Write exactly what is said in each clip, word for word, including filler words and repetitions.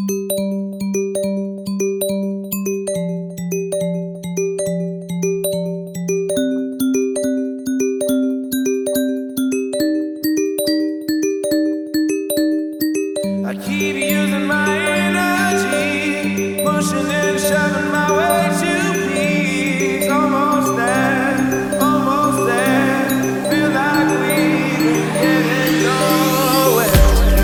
I keep using my energy, pushing and shoving my way to peace. Almost there, almost there. Feel like we've been getting nowhere.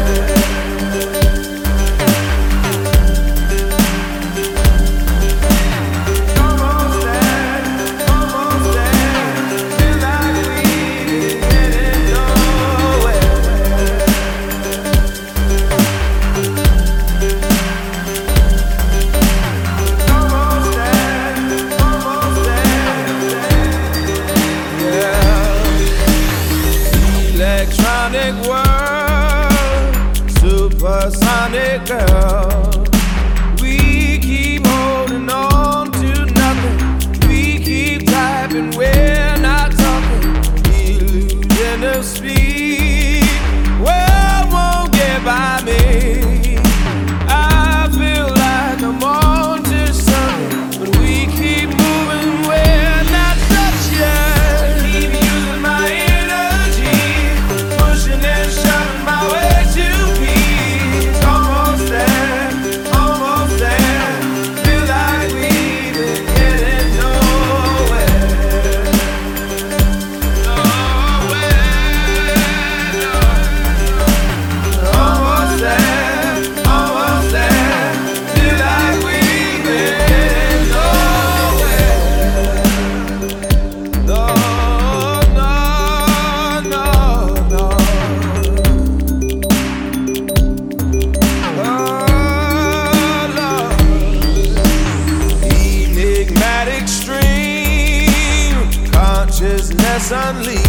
Almost there, almost there. Feel like we've been getting nowhere. Electronic world, supersonic girl. We keep holding on to nothing. We keep typing, we're not talking. Illusion of speed, world won't get by me. I feel like I'm on to something, but we keep moving, we're not touched yet. I keep using my energy, pushing and shoving my way to peace. Almost there, almost there. Feel like we've been getting nowhere. Nowhere, no. Almost there, almost there. Feel like we've been getting nowhere. No, no, no, no. Oh, Lord. Enigmatic stream, consciousness unleashed.